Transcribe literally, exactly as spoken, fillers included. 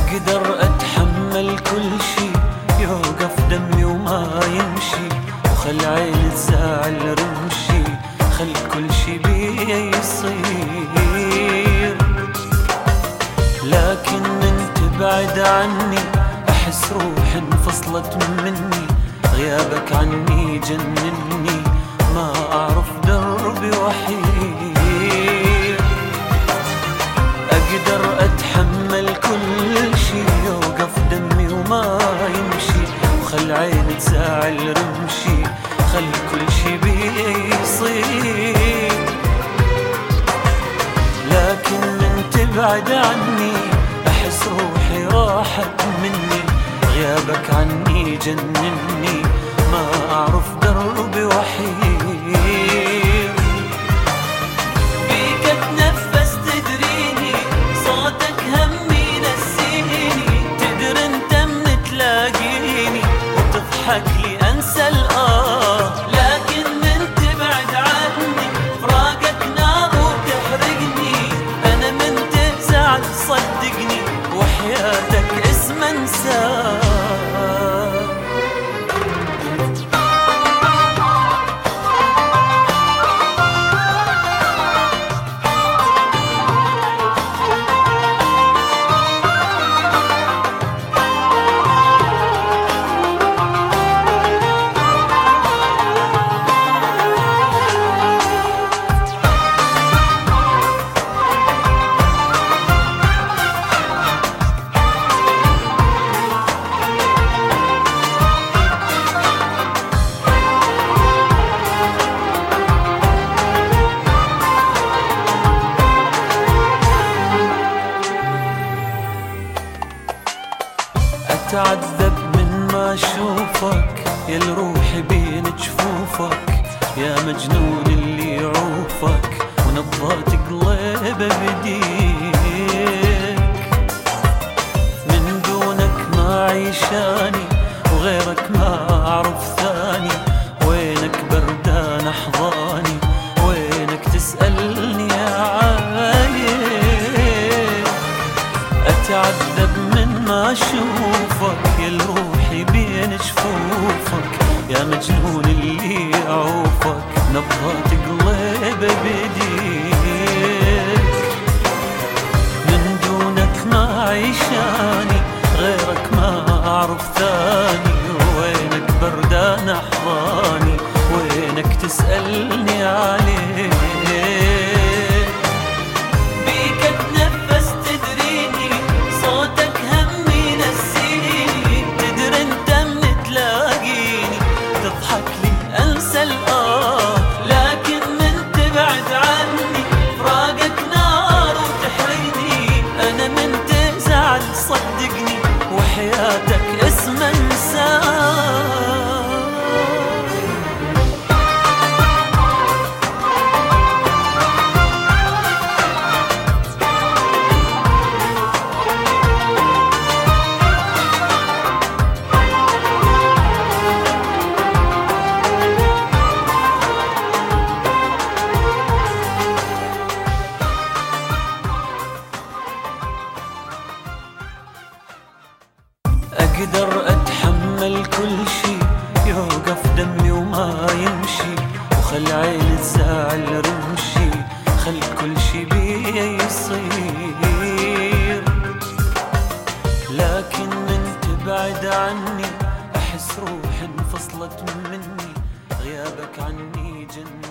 أقدر أتحمل كل شي، يوقف دمي وما يمشي، وخل عيني تزعل رمشي، خل كل شي بي يصير. لكن من تبعد عني أحس روحي انفصلت مني، غيابك عني جنني، ما أعرف دربي وحيد. أقدر أتحمل كل شي، يوقف دمي وما يمشي، وخل عيني تزعل رمشي، خل كل شي بي يصير. لكن من تبعد عني أحس روحي راحت مني، غيابك عني جنني، ما أعرف دربي وحيد. بيك أتنفس تدريني، صوتك همي نسيني، تدري انت من تلاقيني وتضحك لي أنسى الآه. لكن من تبعد عني فراقك نار وتحرقني، أنا من تزعل صدقني وحياتك اسم انساه. أتعذب من ما أشوفك، يا روحي بين جفوفك، يا مجنون اللي يعوفك ونبضات قلبه بديك. من دونك ما عيشاني وغيرك ما أعرف ثاني، وينك بردان أحضاني، وينك تسألني عايك. أتعذب من ما أشوفك، يا روحي بين جفوفك، يا مجنون اللي يعوفك نبضات قلبه بديك. من دونك ما عيشاني غيرك ما أعرف ثاني، وينك بردان أحضاني، وينك تسألني عليك. صدقني وحياتك اسم انساه. أقدر أتحمل كل شي، يوقف دمي وما يمشي، وخل عيني تزعل رمشي، خل كل شي بي يصير. لكن من تبعد عني أحس روحي انفصلت مني، غيابك عني جنة.